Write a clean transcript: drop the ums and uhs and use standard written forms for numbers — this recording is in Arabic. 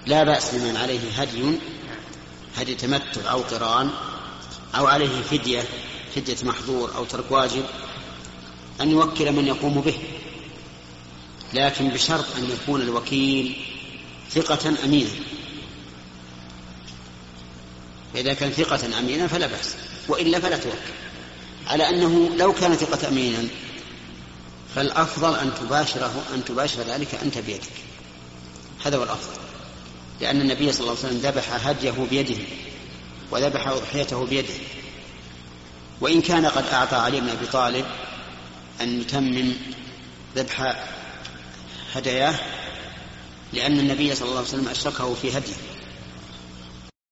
لا بأس لمن عليه هدي تمتع أو قران أو عليه فدية محظور أو ترك واجب أن يوكل من يقوم به، لكن بشرط أن يكون الوكيل ثقة أمينا. فإذا كان ثقة أمينا فلا بأس، وإلا فلا توكل. على أنه لو كان ثقة أمينا فالأفضل أن تباشر ذلك أنت بيدك، هذا هو الأفضل، لأن النبي صلى الله عليه وسلم ذبح هديه بيده وذبح أضحيته بيده، وإن كان قد أعطى علي بن أبي طالب أن يتمم ذبح هداياه، لأن النبي صلى الله عليه وسلم أشركه في هديه